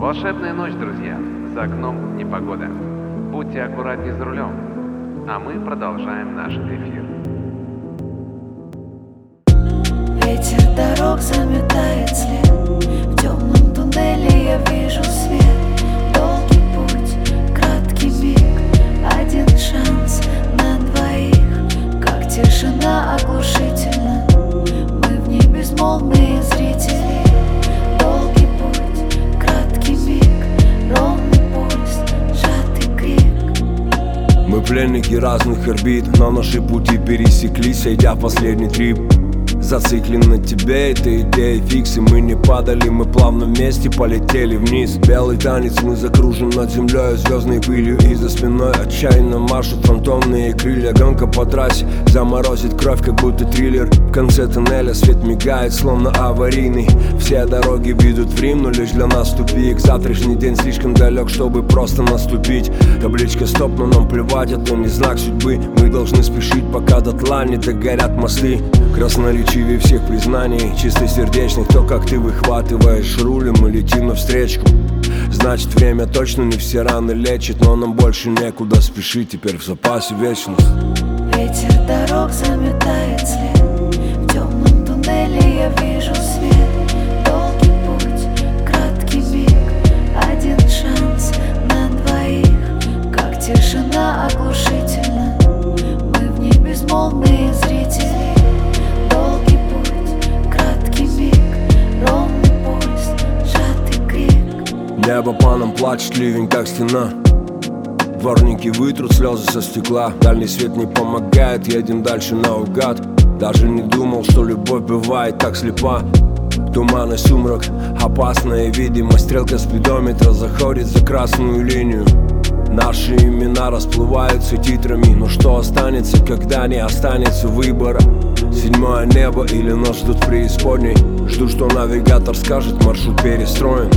Волшебная ночь, друзья. За окном непогода. Будьте аккуратнее за рулем. А мы продолжаем наш эфир. Ветер дорог заметает след. В темном туннеле я вижу свет. Долгий путь, краткий миг, один шанс на двоих. Как тишина оглушительна, мы в ней безмолвные зрители. Долгий путь, краткий миг, ровный пульс, сжатый крик. Мы пленники разных орбит, но наши пути пересеклись, сойдя в последний трип. Зациклен на тебе, эта идея фикс, и мы не падали, мы плавно вместе полетели вниз. Белый танец, мы закружим над землей звездной пылью, и за спиной отчаянно маршут фантомные крылья. Гонка по трассе заморозит кровь, как будто триллер. В конце тоннеля свет мигает, словно аварийный. Все дороги ведут в Рим, но лишь для нас тупик. Завтрашний день слишком далек, чтобы просто наступить. Табличка стоп, но нам плевать, это не знак судьбы. Мы должны спешить, пока дотла не догорят мосты. Красноречивее всех признаний, чистосердечных, то, как ты выхватываешь руль, мы летим навстречу. Значит, время точно не все раны лечит, но нам больше некуда спешить, теперь в запасе вечность. Ветер дорог заметает след. В темном туннеле я вижу свет. Долгий путь, краткий миг, один шанс на двоих. Как тишина оглушительна, мы в ней безмолвные зрители. Долгий путь, краткий миг, ровный пульс, сжатый крик. Небо по нам плачет, ливень как стена. Дворники вытрут слезы со стекла. Дальний свет не помогает, едем дальше наугад. Даже не думал, что любовь бывает так слепа. Туман и сумрак, опасная видимость. Стрелка спидометра заходит за красную линию. Наши имена расплываются титрами. Но что останется, когда не останется выбора? Седьмое небо или нас ждут в преисподней. Жду, что навигатор скажет, маршрут перестроен.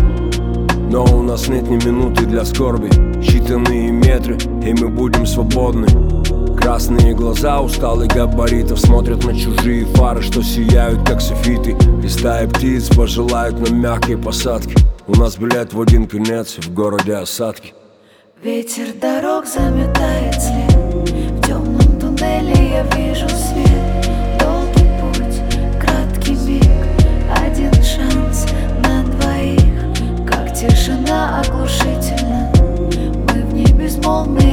Но у нас нет ни минуты для скорби. Считанные метры, и мы будем свободны. Красные глаза усталых габаритов смотрят на чужие фары, что сияют как софиты. И стаи птиц пожелают нам мягкой посадки. У нас билет в один конец, в городе осадки. Ветер дорог заметает след. В темном туннеле я вижу свет. Долгий путь, краткий миг, один шанс на двоих. Как тишина оглушительна, мы в ней безмолвные